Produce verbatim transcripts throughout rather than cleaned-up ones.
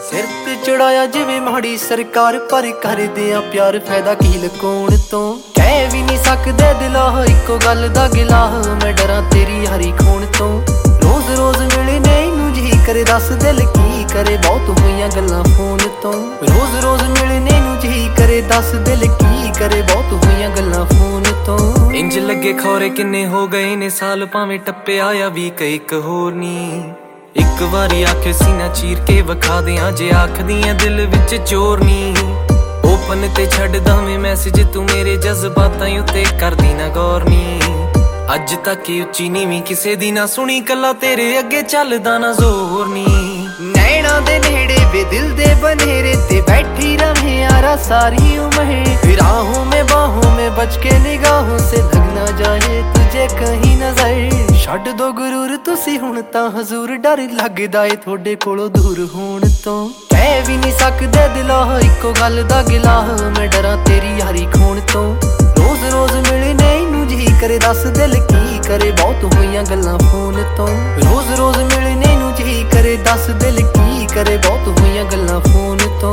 सिर ते चढ़ाया जिवें माड़ी सरकार, पर करदे आ प्यार फायदा की लुकाउण तो। कह भी नहीं सकदे दिला इको गल दा गिला, मैं डरां तेरी यारी खोण तो। रोज रोज मिलने नूं जी करे दस दिल की करे, बहुत होईयां गल्लां फोन तो। रोज रोज मिलने नूं जी करे दस दिल की करे, बहुत होईयां गल्लां फोन तो। इंज लगे खौरे किन्ने हो गए ने साल, भावें टप्पे आया भी कईक होर नी। एक वारी आखे सीना चीर के विखा दियां, जे आखदियां दिल विच चोर नी। ओपन ते छड्डदा मैं मैसेज तू मेरे जज्बातां उत्ते करदी ना गौर नी। अज तक उच्ची नीवीं किसे दी ना सुनी, कला तेरे अगे चलदा ना जोर नी। नैना दे नेड़े वे दिल दे बनेरे ते बैठी रहे यारा सारी उम्र। राहों में बाहों में बच के निगाहों से लग ना जाए तुझे कहीं नजर। छड्ड दो गुरूर तुसी हुण तां हजूर, डर लगदा ए थोड़े कोलों दूर होण तो। कह भी नहीं सकदे दिला इको गल दा गिला, मैं डरां तेरी यारी खोण तो। रोज रोज मिलने नूं जी करे दस दिल की करे, बहुत होईयां गल्लां फोन तो। रोज रोज मिलने नूं जी करे दस दिल की करे, बहुत होईयां गल्लां फोन तो।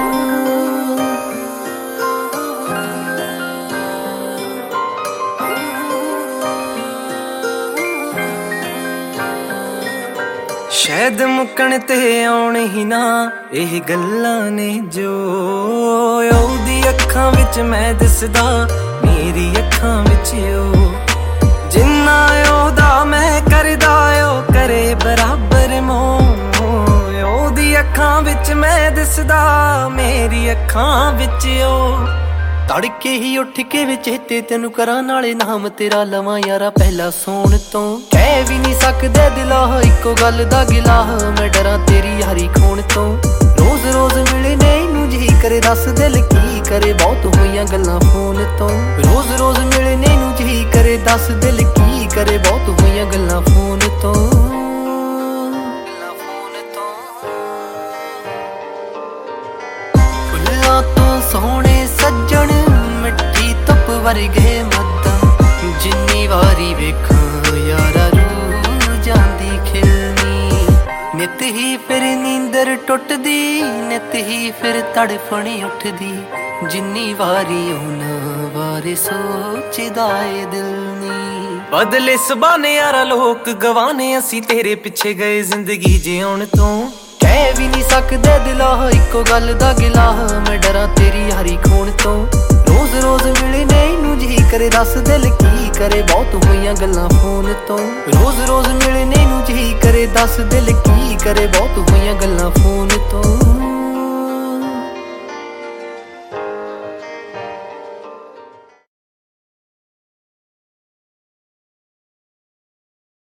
शायद मुक्कण ते आउण ही ना एह गल्लां ने, जो ओदी अखां विच मैं दिसदा मेरी अखां विच ओ। जिन्ना ओदा मैं करदा ओ करे बराबर मोह, ओदी अखां विच मैं दिसदा मेरी अखां विच ओ। तड़के ही उठ के वे चेते तेनू करा, नाले नाम तेरा लवां यारा पहला सोण तो। कह भी नहीं सकदे दिला इको गल दा गिला, मैं डरां तेरी यारी खोण तो। रोज रोज मिलने नूं जी करे दस दिल की करे, बहुत होईयां गल्लां फोन तो। रोज रोज मिलने नूं जी करे दस दिल की करे, बहुत होईयां गल्लां फोन तो। फुल्लां तो सोहणे सज्जण मिट्टी धुप वर्गे मद्दां, जिन्नी वारी वेखां यारा रूह जांदी खिलनी। नित ही फिर नींदर टुटदी, नित ही फिर तड़फणी उठदी, जिन्नी वारी उन्हां बारे सोचदा ए दिल नी। बदले सबाने यारा लोक गवाने, असी तेरे पिछे गए जिंदगी जिउण तो। कह भी नहीं सकदे दिला इको गल दा गिला, मैं डरां तेरी यारी खोण तो। रोज रोज मिलने नूं जी करे दस दिल की करे, बहुत होईयां गल्लां फोन तो। रोज रोज मिलने नूं जी करे दस दिल की करे, बहुत होईयां गल्लां फोन तो।